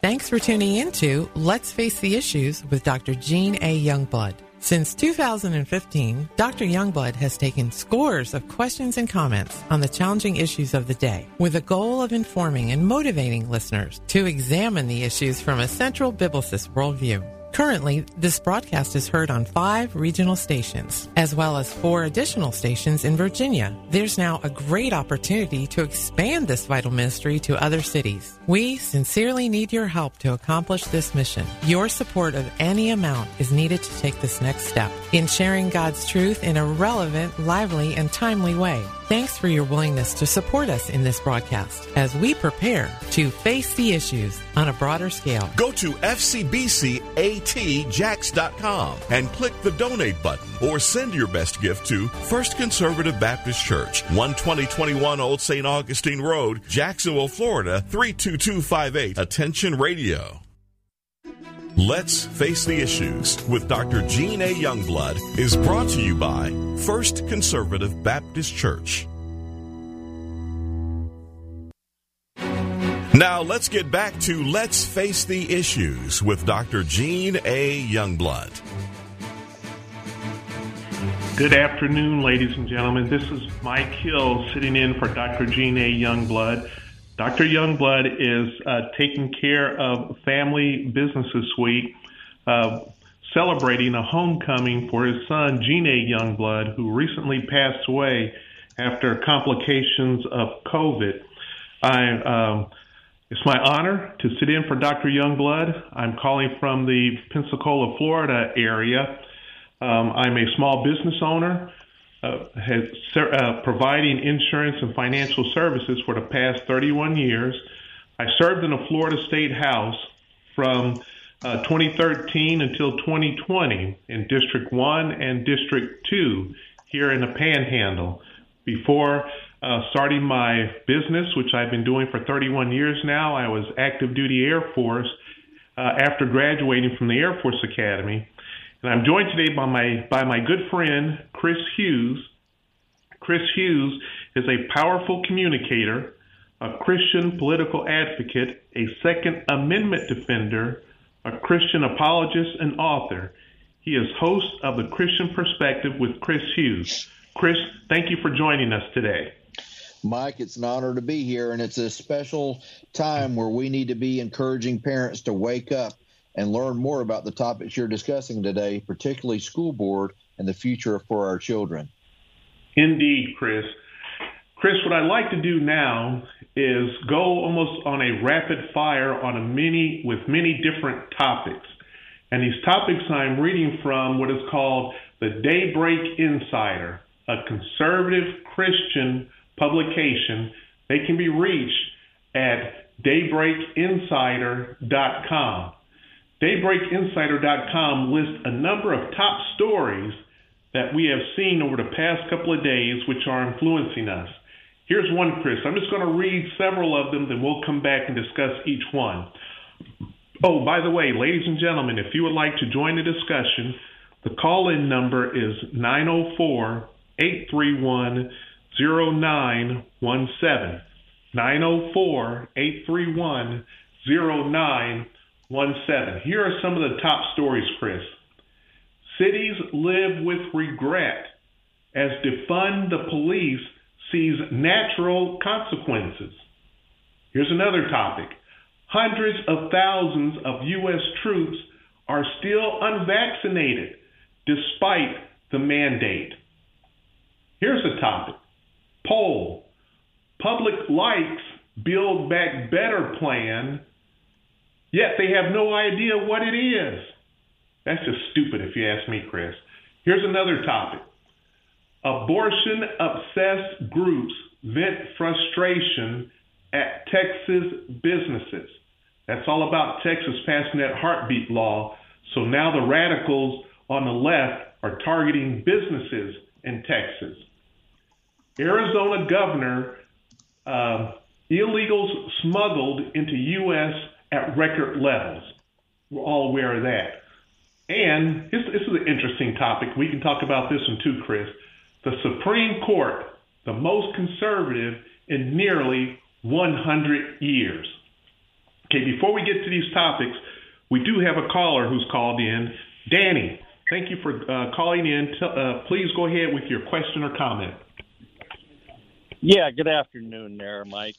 Thanks for tuning in to Let's Face the Issues with Dr. Jean A. Youngblood. Since 2015, Dr. Youngblood has taken scores of questions and comments on the challenging issues of the day with the goal of informing and motivating listeners to examine the issues from a central biblicist worldview. Currently, this broadcast is heard on 5 regional stations, as well as 4 additional stations in Virginia. There's now a great opportunity to expand this vital ministry to other cities. We sincerely need your help to accomplish this mission. Your support of any amount is needed to take this next step in sharing God's truth in a relevant, lively, and timely way. Thanks for your willingness to support us in this broadcast as we prepare to face the issues on a broader scale. Go to fcbcatjax.com and click the donate button or send your best gift to First Conservative Baptist Church, 12021 Old St. Augustine Road, Jacksonville, Florida, 32258. Attention Radio. Let's Face the Issues with Dr. Jean A. Youngblood is brought to you by First Conservative Baptist Church. Now let's get back to Let's Face the Issues with Dr. Jean A. Youngblood. Good afternoon, ladies and gentlemen. This is Mike Hill sitting in for Dr. Jean A. Youngblood. Dr. Youngblood is taking care of family business this week, celebrating a homecoming for his son, Gene A. Youngblood, who recently passed away after complications of COVID. It's my honor to sit in for Dr. Youngblood. I'm calling from the Pensacola, Florida area. I'm a small business owner, providing insurance and financial services for the past 31 years. I served in a Florida State House from 2013 until 2020 in District 1 and District 2 here in the Panhandle. Before starting my business, which I've been doing for 31 years now, I was active duty Air Force after graduating from the Air Force Academy. And I'm joined today by my good friend, Chris Hughes. Chris Hughes is a powerful communicator, a Christian political advocate, a Second Amendment defender, a Christian apologist, and author. He is host of The Christian Perspective with Chris Hughes. Chris, thank you for joining us today. Mike, it's an honor to be here, and it's a special time where we need to be encouraging parents to wake up and learn more about the topics you're discussing today, particularly school board and the future for our children. Indeed, Chris. Chris, what I'd like to do now is go almost on a rapid fire on with many different topics. And these topics I'm reading from what is called the Daybreak Insider, a conservative Christian publication. They can be reached at daybreakinsider.com. DaybreakInsider.com lists a number of top stories that we have seen over the past couple of days which are influencing us. Here's one, Chris. I'm just going to read several of them, then we'll come back and discuss each one. Oh, by the way, ladies and gentlemen, if you would like to join the discussion, the call-in number is 904-831-0917. 904-831-0917. Here are some of the top stories, Chris. Cities live with regret as defund the police sees natural consequences. Here's another topic. Hundreds of thousands of U.S. troops are still unvaccinated despite the mandate. Here's a topic. Poll. Public likes Build Back Better plan, yet they have no idea what it is. That's just stupid if you ask me, Chris. Here's another topic. Abortion-obsessed groups vent frustration at Texas businesses. That's all about Texas passing that heartbeat law. So now the radicals on the left are targeting businesses in Texas. Arizona governor, illegals smuggled into U.S. at record levels. We're all aware of that. And this is an interesting topic. We can talk about this one too, Chris. The Supreme Court, the most conservative in nearly 100 years. Okay, before we get to these topics, we do have a caller who's called in. Danny, thank you for calling in. Please go ahead with your question or comment. Yeah, good afternoon there, Mike.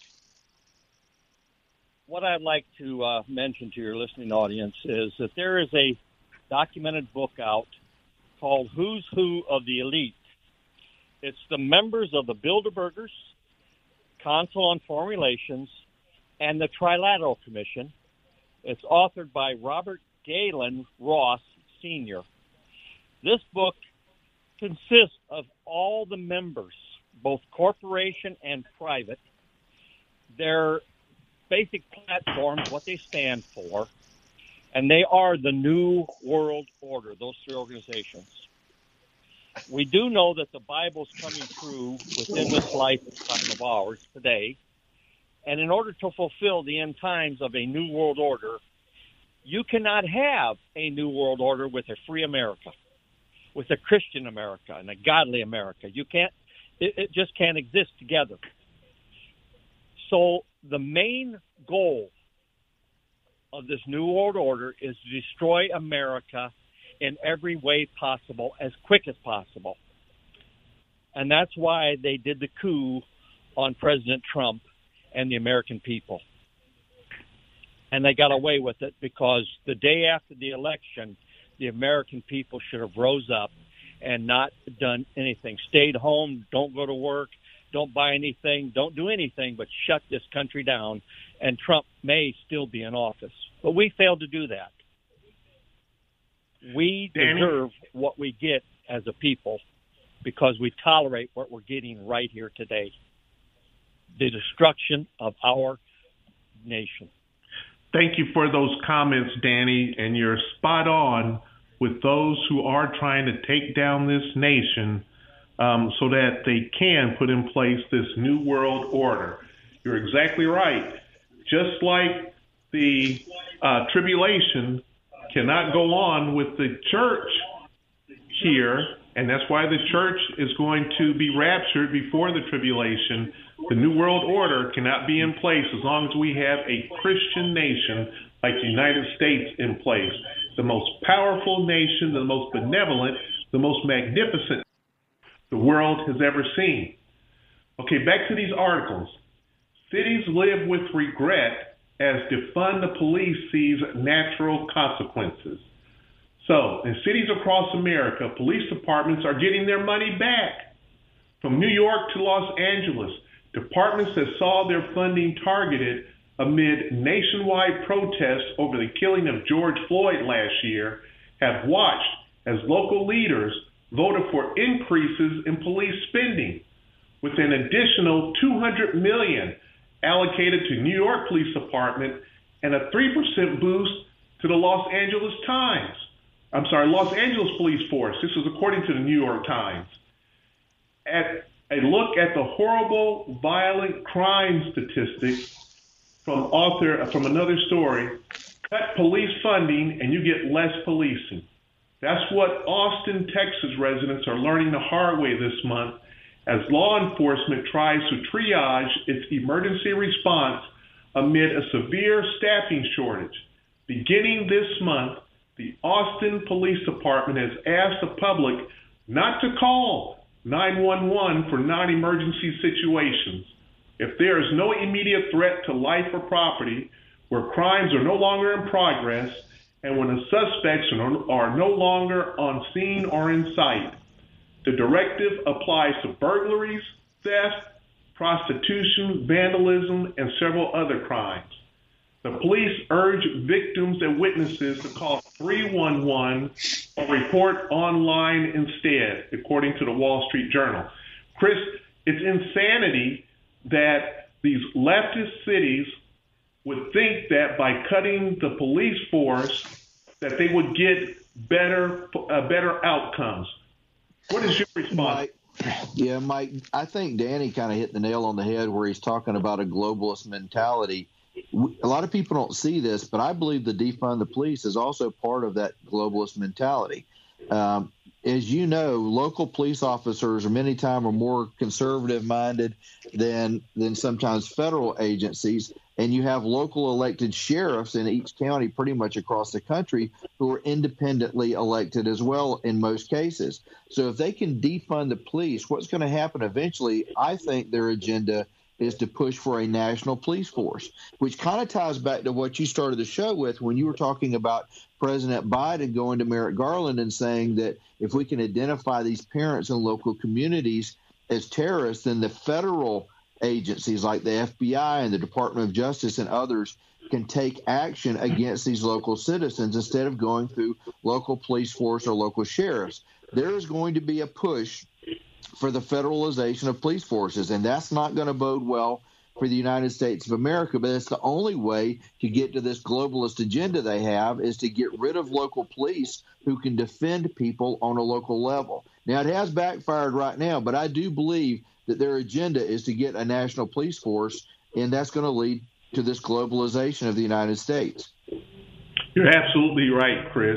What I'd like to mention to your listening audience is that there is a documented book out called Who's Who of the Elite. It's the members of the Bilderbergers, Council on Foreign Relations, and the Trilateral Commission. It's authored by Robert Galen Ross, Sr. This book consists of all the members, both corporation and private, their basic platforms, what they stand for, and they are the New World Order, those three organizations. We do know that the Bible's coming true within this lifetime of ours today, and in order to fulfill the end times of a New World Order, you cannot have a New World Order with a free America, with a Christian America and a godly America. You can't. It just can't exist together. So the main goal of this New World Order is to destroy America in every way possible, as quick as possible. And that's why they did the coup on President Trump and the American people. And they got away with it because the day after the election, the American people should have rose up and not done anything. Stayed home, don't go to work, don't buy anything, don't do anything but shut this country down. And Trump may still be in office. But we failed to do that. We deserve what we get as a people because we tolerate what we're getting right here today. The destruction of our nation. Thank you for those comments, Danny, and you're spot on with those who are trying to take down this nation so that they can put in place this New World Order. You're exactly right. Just like the tribulation cannot go on with the church here, and that's why the church is going to be raptured before the tribulation. The New World Order cannot be in place as long as we have a Christian nation like the United States in place. The most powerful nation, the most benevolent, the most magnificent the world has ever seen. Okay, back to these articles. Cities live with regret as defund the police sees natural consequences. So, in cities across America, police departments are getting their money back. From New York to Los Angeles, departments that saw their funding targeted amid nationwide protests over the killing of George Floyd last year have watched as local leaders voted for increases in police spending, with an additional $200 million allocated to New York Police Department and a 3% boost to the Los Angeles Police Force. This is according to the New York Times. At a look at the horrible violent crime statistics from another story, cut police funding and you get less policing. That's what Austin, Texas residents are learning the hard way this month as law enforcement tries to triage its emergency response amid a severe staffing shortage. Beginning this month, the Austin Police Department has asked the public not to call 911 for non-emergency situations. If there is no immediate threat to life or property, where crimes are no longer in progress, and when the suspects are no longer on scene or in sight. The directive applies to burglaries, theft, prostitution, vandalism, and several other crimes. The police urge victims and witnesses to call 311 or report online instead, according to the Wall Street Journal. Chris, it's insanity that these leftist cities would think that by cutting the police force that they would get better outcomes. What is your response? Mike, I think Danny kind of hit the nail on the head where he's talking about a globalist mentality. A lot of people don't see this, but I believe the defund the police is also part of that globalist mentality. As you know, local police officers many times are more conservative minded than sometimes federal agencies. and you have local elected sheriffs in each county pretty much across the country who are independently elected as well in most cases. So if they can defund the police, what's going to happen eventually, I think their agenda is to push for a national police force, which kind of ties back to what you started the show with when you were talking about President Biden going to Merrick Garland and saying that if we can identify these parents in local communities as terrorists, then the federal agencies like the FBI and the Department of Justice and others can take action against these local citizens instead of going through local police force or local sheriffs. There is going to be a push for the federalization of police forces, and that's not going to bode well for the United States of America, but it's the only way to get to this globalist agenda they have is to get rid of local police who can defend people on a local level. Now, it has backfired right now, but I do believe that their agenda is to get a national police force, and that's going to lead to this globalization of the United States. You're absolutely right, Chris.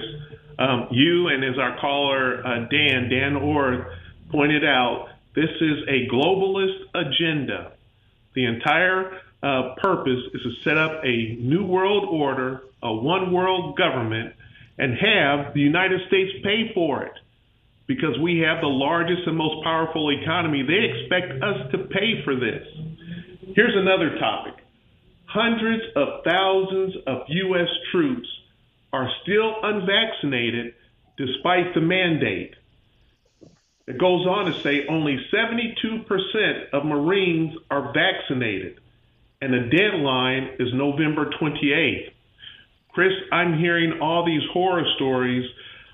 You and as our caller, Dan Orr, pointed out, this is a globalist agenda. The entire purpose is to set up a new world order, a one world government, and have the United States pay for it. Because we have the largest and most powerful economy, they expect us to pay for this. Here's another topic. Hundreds of thousands of U.S. troops are still unvaccinated despite the mandate. It goes on to say only 72% of Marines are vaccinated, and the deadline is November 28th. Chris, I'm hearing all these horror stories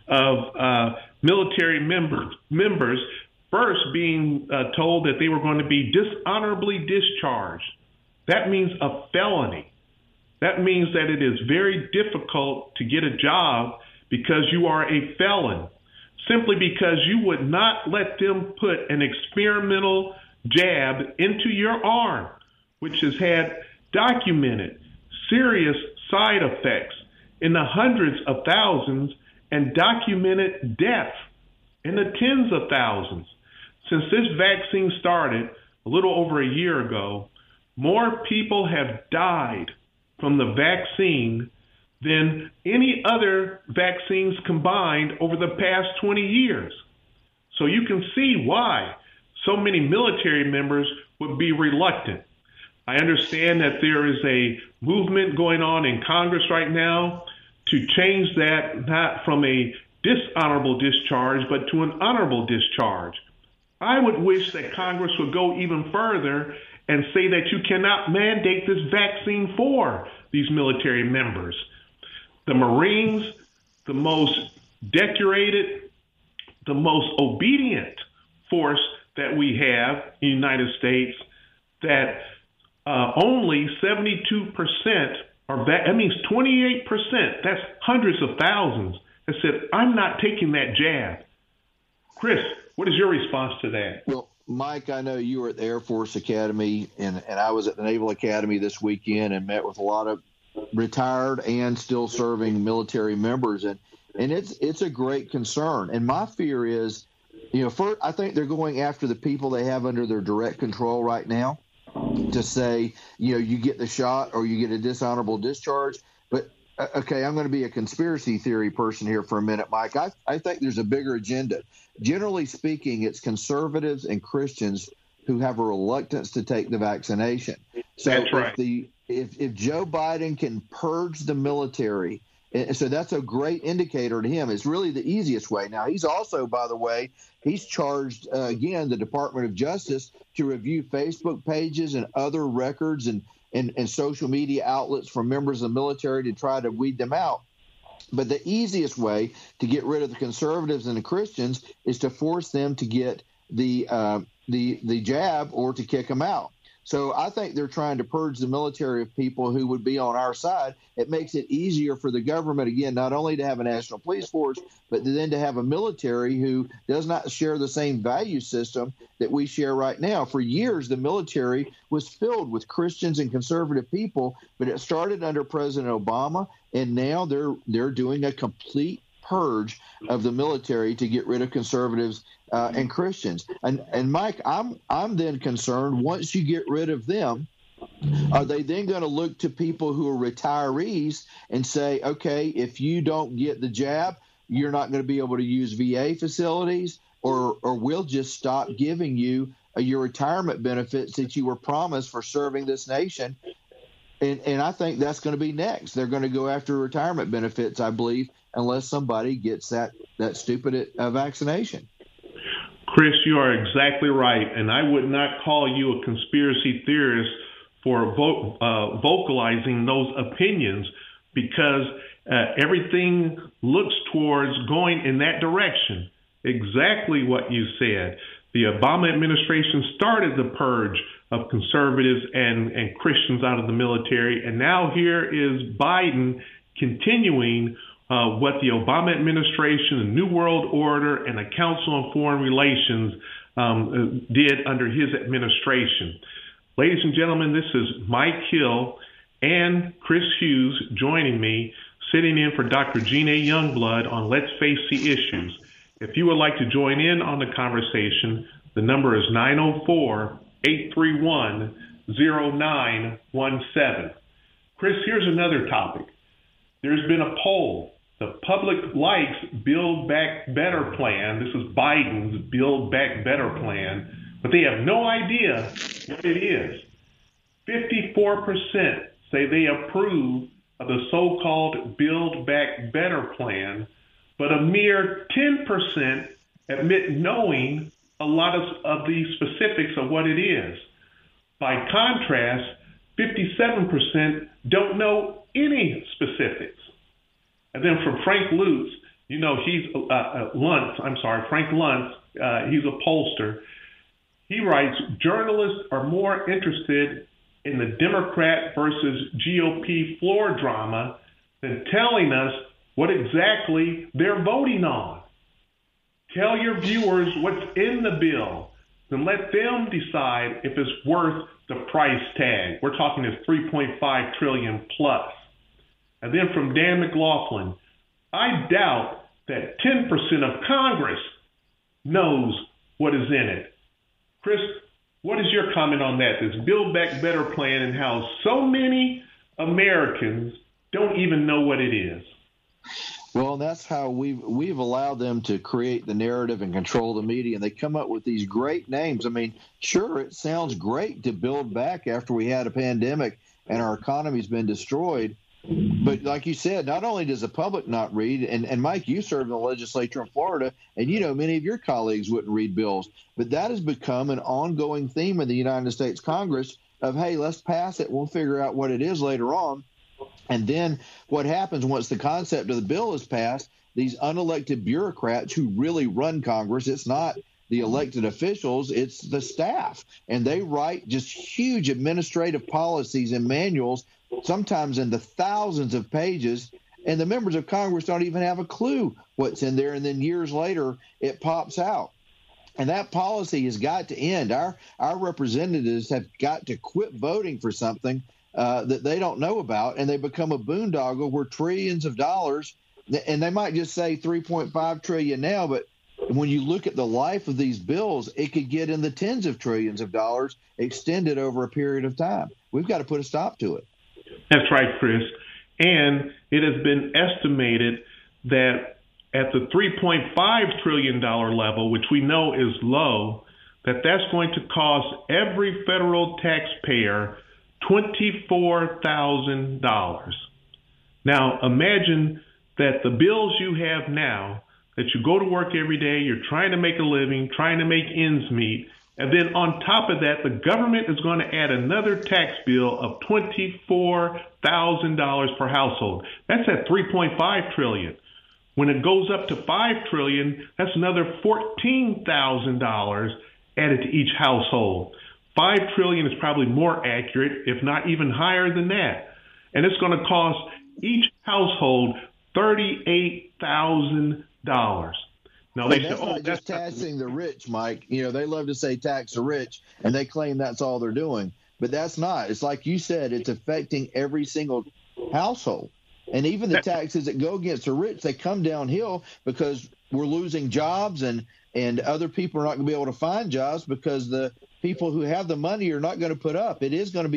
of military members first being told that they were going to be dishonorably discharged. That means a felony. That means that it is very difficult to get a job because you are a felon, simply because you would not let them put an experimental jab into your arm, which has had documented serious side effects in the hundreds of thousands and documented death in the tens of thousands. Since this vaccine started a little over a year ago, more people have died from the vaccine than any other vaccines combined over the past 20 years. So you can see why so many military members would be reluctant. I understand that there is a movement going on in Congress right now to change that, not from a dishonorable discharge, but to an honorable discharge. I would wish that Congress would go even further and say that you cannot mandate this vaccine for these military members. The Marines, the most decorated, the most obedient force that we have in the United States, that only 72% are that means 28%, that's hundreds of thousands, that said, I'm not taking that jab. Chris, what is your response to that? Well, Mike, I know you were at the Air Force Academy, and I was at the Naval Academy this weekend and met with a lot of retired and still serving military members, and it's a great concern. And my fear is, first, I think they're going after the people they have under their direct control right now to say, you get the shot or you get a dishonorable discharge. But okay, I'm going to be a conspiracy theory person here for a minute, Mike. I think there's a bigger agenda. Generally speaking, it's conservatives and Christians who have a reluctance to take the vaccination. So that's right. If Joe Biden can purge the military, and so that's a great indicator to him. It's really the easiest way. Now, he's also, by the way, he's charged, again, the Department of Justice to review Facebook pages and other records and social media outlets from members of the military to try to weed them out. But the easiest way to get rid of the conservatives and the Christians is to force them to get the jab or to kick them out. So I think they're trying to purge the military of people who would be on our side. It makes it easier for the government, again, not only to have a national police force, but then to have a military who does not share the same value system that we share right now. For years, the military was filled with Christians and conservative people, but it started under President Obama, and now they're doing a complete purge of the military to get rid of conservatives and Christians. And Mike, I'm then concerned once you get rid of them, Are they then going to look to people who are retirees and say, okay, if you don't get the jab, you're not going to be able to use VA facilities, or we'll just stop giving you your retirement benefits that you were promised for serving this nation? And I think that's going to be next. They're going to go after retirement benefits, I believe, unless somebody gets that stupid vaccination. Chris, you are exactly right, and I would not call you a conspiracy theorist for vocalizing those opinions, because everything looks towards going in that direction. Exactly what you said. The Obama administration started the purge of conservatives and Christians out of the military, and now here is Biden continuing what the Obama administration, the New World Order, and the Council on Foreign Relations did under his administration. Ladies and gentlemen, this is Mike Hill and Chris Hughes joining me, sitting in for Dr. Gene A. Youngblood on Let's Face the Issues. If you would like to join in on the conversation, the number is 904-831-0917. Chris, here's another topic. There's been a poll. The public likes Build Back Better plan. This is Biden's Build Back Better plan, but they have no idea what it is. 54% say they approve of the so-called Build Back Better plan, but a mere 10% admit knowing a lot of the specifics of what it is. By contrast, 57% don't know any specifics. And then from Frank Lutz, Frank Luntz, he's a pollster. He writes, journalists are more interested in the Democrat versus GOP floor drama than telling us what exactly they're voting on. Tell your viewers what's in the bill, then let them decide if it's worth the price tag. We're talking this $3.5 trillion plus. And then from Dan McLaughlin, I doubt that 10% of Congress knows what is in it. Chris, what is your comment on that, this Build Back Better plan, and how so many Americans don't even know what it is? Well, that's how we've allowed them to create the narrative and control the media, and they come up with these great names. I mean, sure, it sounds great to build back after we had a pandemic and our economy's been destroyed. But like you said, not only does the public not read, and Mike, you served in the legislature in Florida, and many of your colleagues wouldn't read bills, but that has become an ongoing theme in the United States Congress of, hey, let's pass it. We'll figure out what it is later on. And then what happens once the concept of the bill is passed, these unelected bureaucrats who really run Congress, it's not the elected officials, it's the staff. And they write just huge administrative policies and manuals, sometimes in the thousands of pages, and the members of Congress don't even have a clue what's in there. And then years later, it pops out. And that policy has got to end. Our representatives have got to quit voting for something that they don't know about, and they become a boondoggle where trillions of dollars, and they might just say 3.5 trillion now, but when you look at the life of these bills, it could get in the tens of trillions of dollars extended over a period of time. We've got to put a stop to it. That's right, Chris. And it has been estimated that at the $3.5 trillion level, which we know is low, that's going to cost every federal taxpayer $24,000. Now, imagine that the bills you have now, that you go to work every day, you're trying to make a living, trying to make ends meet, and then on top of that, the government is going to add another tax bill of $24,000 per household. That's at $3.5 trillion. When it goes up to $5 trillion, that's another $14,000 added to each household. $5 trillion is probably more accurate, if not even higher than that. And it's going to cost each household $38,000. Now, they say, that's just taxing the rich, Mike. They love to say tax the rich, and they claim that's all they're doing. But that's not. It's like you said, it's affecting every single household. And even the taxes that go against the rich, they come downhill because we're losing jobs, and other people are not going to be able to find jobs because the people who have the money are not going to put up. It is going to be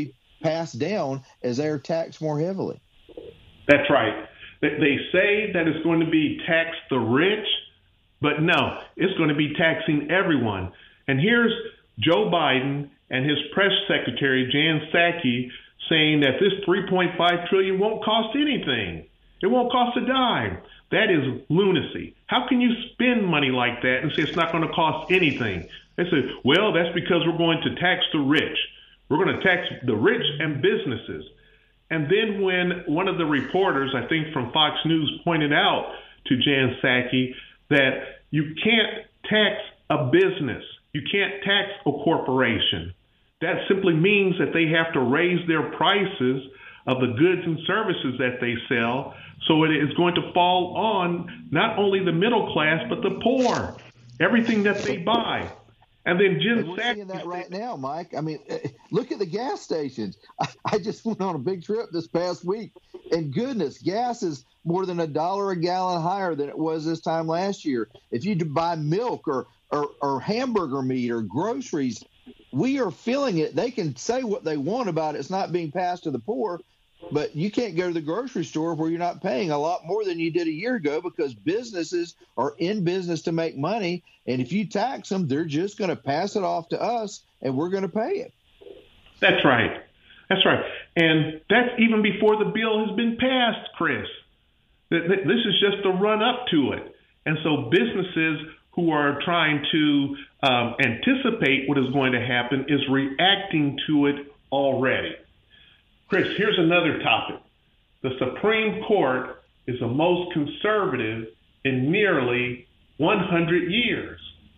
passed down as they are taxed more heavily. That's right. They say that it's going to be tax the rich, but no, it's going to be taxing everyone. And here's Joe Biden and his press secretary, Jan Psaki, saying that this $3.5 trillion won't cost anything. It won't cost a dime. That is lunacy. How can you spend money like that and say it's not going to cost anything? They say, well, that's because we're going to tax the rich. We're going to tax the rich and businesses. And then when one of the reporters, I think from Fox News, pointed out to Jan Psaki that you can't tax a business, you can't tax a corporation. That simply means that they have to raise their prices of the goods and services that they sell. So it is going to fall on not only the middle class, but the poor, everything that they buy. And then we're seeing that right now, Mike. I mean, look at the gas stations. I just went on a big trip this past week, and goodness, gas is more than $1 a gallon higher than it was this time last year. If you buy milk or hamburger meat or groceries, we are feeling it. They can say what they want about it. It's not being passed to the poor, but you can't go to the grocery store where you're not paying a lot more than you did a year ago because businesses are in business to make money. And if you tax them, they're just going to pass it off to us and we're going to pay it. That's right. That's right. And that's even before the bill has been passed, Chris. This is just the run up to it. And so businesses who are trying to anticipate what is going to happen is reacting to it already. Chris, here's another topic. The Supreme Court is the most conservative in nearly 100 years.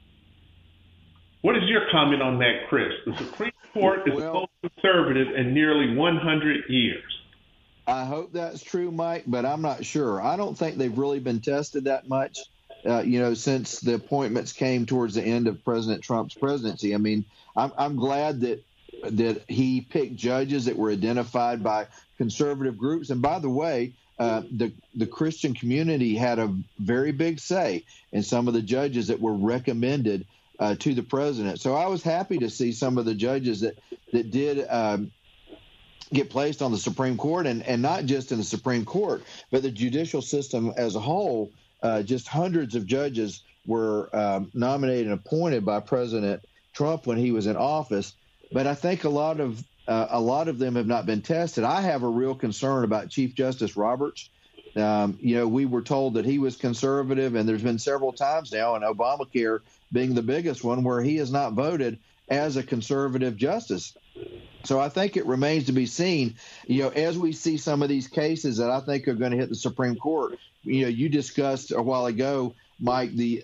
What is your comment on that, Chris? The Supreme Court is the most conservative in nearly 100 years. I hope that's true, Mike, but I'm not sure. I don't think they've really been tested that much, since the appointments came towards the end of President Trump's presidency. I mean, I'm glad that he picked judges that were identified by conservative groups. And by the way, the Christian community had a very big say in some of the judges that were recommended to the president. So I was happy to see some of the judges that did get placed on the Supreme Court, and not just in the Supreme Court, but the judicial system as a whole. Just hundreds of judges were nominated and appointed by President Trump when he was in office. But I think a lot of them have not been tested. I have a real concern about Chief Justice Roberts. We were told that he was conservative, and there's been several times now, and Obamacare being the biggest one, where he has not voted as a conservative justice. So I think it remains to be seen, as we see some of these cases that I think are going to hit the Supreme Court. You discussed a while ago, Mike, the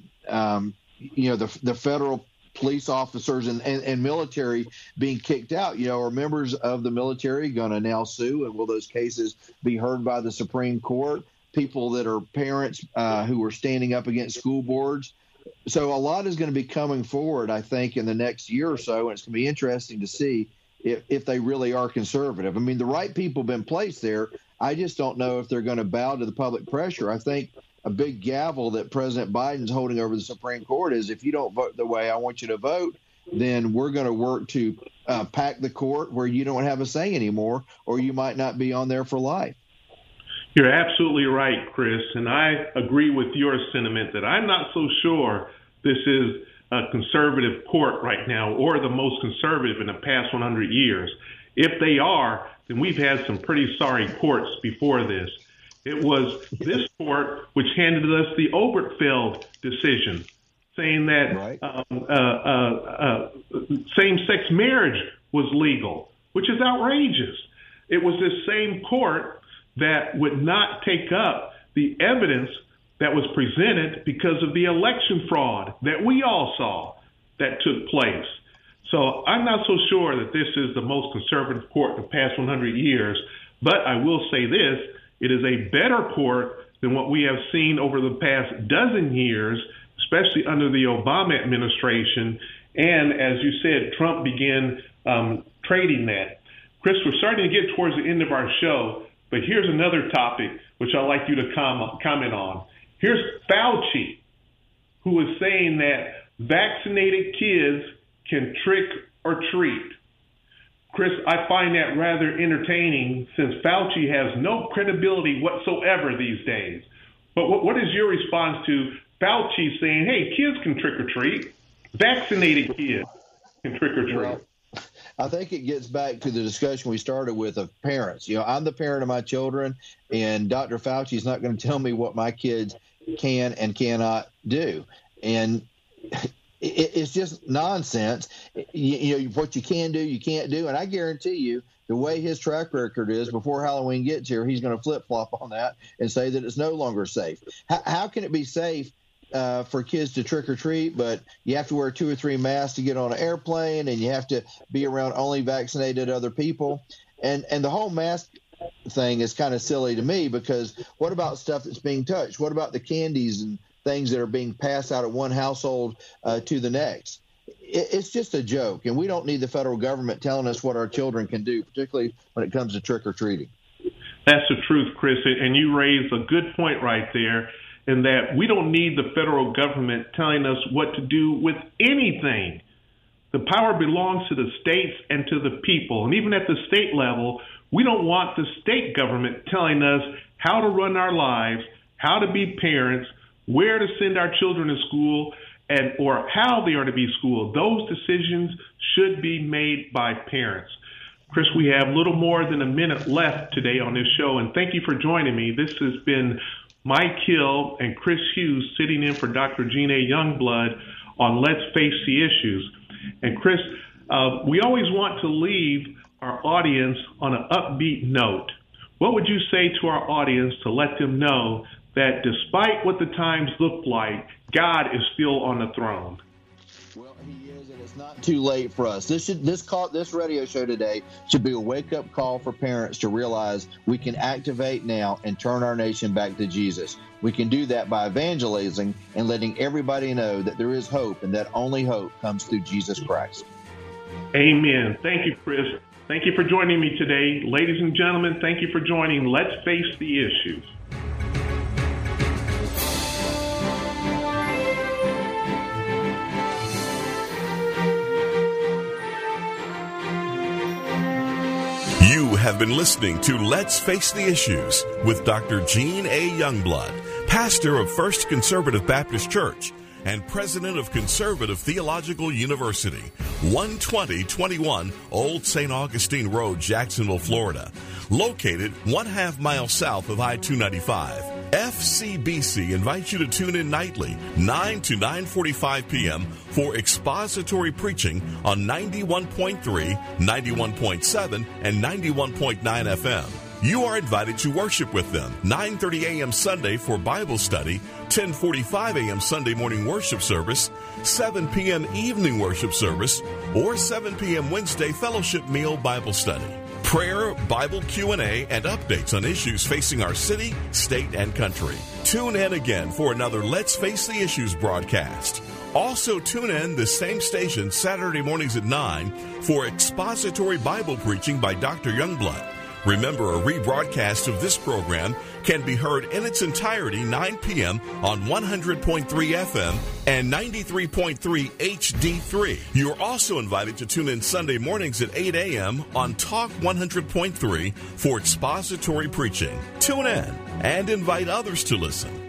federal police officers and military being kicked out. Are members of the military going to now sue, and will those cases be heard by the Supreme Court? People that are parents who are standing up against school boards. So a lot is going to be coming forward, I think, in the next year or so, and it's going to be interesting to see if they really are conservative. I mean, the right people have been placed there. I just don't know if they're going to bow to the public pressure. I think a big gavel that President Biden's holding over the Supreme Court is, if you don't vote the way I want you to vote, then we're going to work to pack the court where you don't have a say anymore, or you might not be on there for life. You're absolutely right, Chris, and I agree with your sentiment that I'm not so sure this is a conservative court right now, or the most conservative in the past 100 years. If they are, then we've had some pretty sorry courts before this. It was this court which handed us the Obergefell decision, saying that same-sex marriage was legal, which is outrageous. It was this same court that would not take up the evidence that was presented because of the election fraud that we all saw that took place. So I'm not so sure that this is the most conservative court in the past 100 years, but I will say this, it is a better court than what we have seen over the past dozen years, especially under the Obama administration. And as you said, Trump began trading that. Chris, we're starting to get towards the end of our show, but here's another topic which I'd like you to comment on. Here's Fauci, who is saying that vaccinated kids can trick or treat. Chris, I find that rather entertaining since Fauci has no credibility whatsoever these days. But what is your response to Fauci saying, hey, kids can trick or treat, vaccinated kids can trick or treat? Well, I think it gets back to the discussion we started with of parents. I'm the parent of my children, and Dr. Fauci is not going to tell me what my kids can and cannot do. And it's just nonsense. What you can do, you can't do. And I guarantee you, the way his track record is, before Halloween gets here, he's going to flip-flop on that and say that it's no longer safe. How can it be safe for kids to trick or treat, but you have to wear 2 or 3 masks to get on an airplane, and you have to be around only vaccinated other people? And the whole mask thing is kind of silly to me, because what about stuff that's being touched? What about the candies and things that are being passed out of one household to the next? It's just a joke, and we don't need the federal government telling us what our children can do, particularly when it comes to trick-or-treating. That's the truth, Chris, and you raised a good point right there, in that we don't need the federal government telling us what to do with anything. The power belongs to the states and to the people, and even at the state level, we don't want the state government telling us how to run our lives, how to be parents, where to send our children to school, or how they are to be schooled. Those decisions should be made by parents. Chris, we have little more than a minute left today on this show, and thank you for joining me. This has been Mike Hill and Chris Hughes sitting in for Dr. Gene A. Youngblood on Let's Face the Issues. And Chris, we always want to leave our audience on an upbeat note. What would you say to our audience to let them know that despite what the times look like, God is still on the throne? Well, he is, and it's not too late for us. This radio show today should be a wake-up call for parents to realize we can activate now and turn our nation back to Jesus. We can do that by evangelizing and letting everybody know that there is hope, and that only hope comes through Jesus Christ. Amen. Thank you, Chris. Thank you for joining me today. Ladies and gentlemen, thank you for joining Let's Face the Issues. You have been listening to Let's Face the Issues with Dr. Gene A. Youngblood, pastor of First Conservative Baptist Church and president of Conservative Theological University, 12021 Old St. Augustine Road, Jacksonville, Florida, located 1/2 mile south of I-295. FCBC invites you to tune in nightly, 9 to 9:45 p.m. for expository preaching on 91.3, 91.7, and 91.9 FM. You are invited to worship with them, 9:30 a.m. Sunday for Bible study, 10:45 a.m. Sunday morning worship service, 7 p.m. evening worship service, or 7 p.m. Wednesday fellowship meal Bible study. Prayer, Bible Q&A, and updates on issues facing our city, state, and country. Tune in again for another Let's Face the Issues broadcast. Also tune in this same station Saturday mornings at 9 for expository Bible preaching by Dr. Youngblood. Remember, a rebroadcast of this program can be heard in its entirety 9 p.m. on 100.3 FM and 93.3 HD3. You are also invited to tune in Sunday mornings at 8 a.m. on Talk 100.3 for expository preaching. Tune in and invite others to listen.